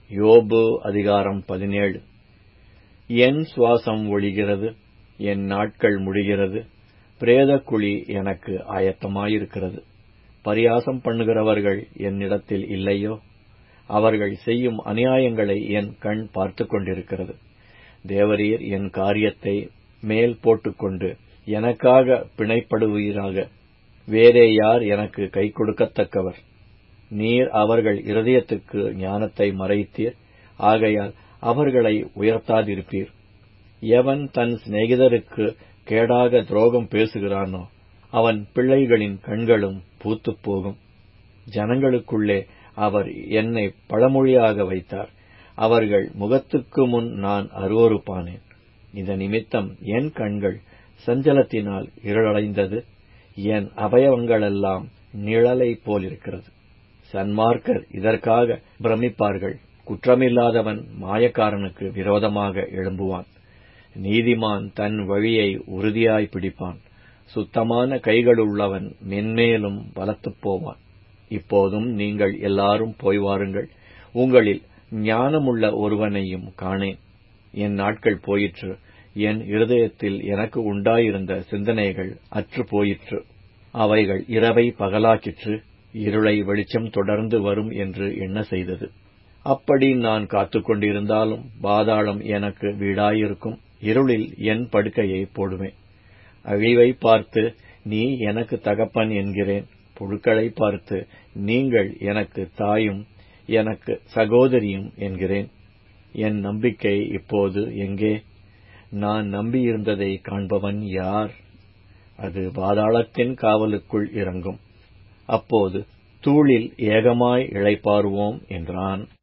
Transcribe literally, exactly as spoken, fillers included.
யோபு அதிகாரம் பதினேழு. என் சுவாசம் ஒழிகிறது, என் நாட்கள் முடிகிறது, பிரேதக்குழி எனக்கு ஆயத்தமாயிருக்கிறது. பரியாசம் பண்ணுகிறவர்கள் என்னிடத்தில் இல்லையோ? அவர்கள் செய்யும் அநியாயங்களை என் கண் பார்த்துக் கொண்டிருக்கிறது. தேவரீர் என் காரியத்தை மேல் போட்டுக்கொண்டு எனக்காக பிணைப்படுவீராக. வேறே யார் எனக்கு கை கொடுக்கத்தக்கவர்? நீர் அவர்கள் இருதயத்துக்கு ஞானத்தை மறைத்தீர், ஆகையால் அவர்களை உயர்த்தாதிருப்பீர். எவன் தன் சிநேகிதருக்கு கேடாக துரோகம் பேசுகிறானோ அவன் பிள்ளைகளின் கண்களும் பூத்துப் போகும். ஜனங்களுக்குள்ளே அவர் என்னை பழமொழியாக வைத்தார். அவர்கள் முகத்துக்கு முன் நான் அருவருப்பானேன். இந்த நிமித்தம் என் கண்கள் சஞ்சலத்தினால் இருளடைந்தது, என் அவயவங்களெல்லாம் நிழலை போலிருக்கிறது. சன்மார்க்கர் இதற்காக பிரமிப்பார்கள். குற்றமில்லாதவன் மாயக்காரனுக்கு விரோதமாக எழும்புவான். நீதிமான் தன் வழியை உறுதியாய் பிடிப்பான். சுத்தமான கைகளுள்ளவன் மென்மேலும் பலத்துப் போவான். இப்போதும் நீங்கள் எல்லாரும் போய் வாருங்கள். உங்களில் ஞானமுள்ள ஒருவனையும் காணேன். என் நாட்கள் போயிற்று. என் இருதயத்தில் எனக்கு உண்டாயிருந்த சிந்தனைகள் அற்று போயிற்று. அவைகள் இரவை பகலாக்கிற்று, இருளை வெளிச்சம் தொடர்ந்து வரும் என்று எண்ண செய்தது. அப்படி நான் காத்துக் கொண்டிருந்தாலும் பாதாளம் எனக்கு வீடாயிருக்கும். இருளில் என் படுக்கையை போடுவேன். அழிவை பார்த்து நீ எனக்கு தகப்பன் என்கிறேன். புழுக்களை பார்த்து நீங்கள் எனக்கு தாயும் எனக்கு சகோதரியும் என்கிறேன். என் நம்பிக்கை இப்போது எங்கே? நான் நம்பியிருந்ததை காண்பவன் யார்? அது பாதாளத்தின் காவலுக்குள் இறங்கும். அப்போது தூளில் ஏகமாய் இளைப்பாறுவோம் என்றான்.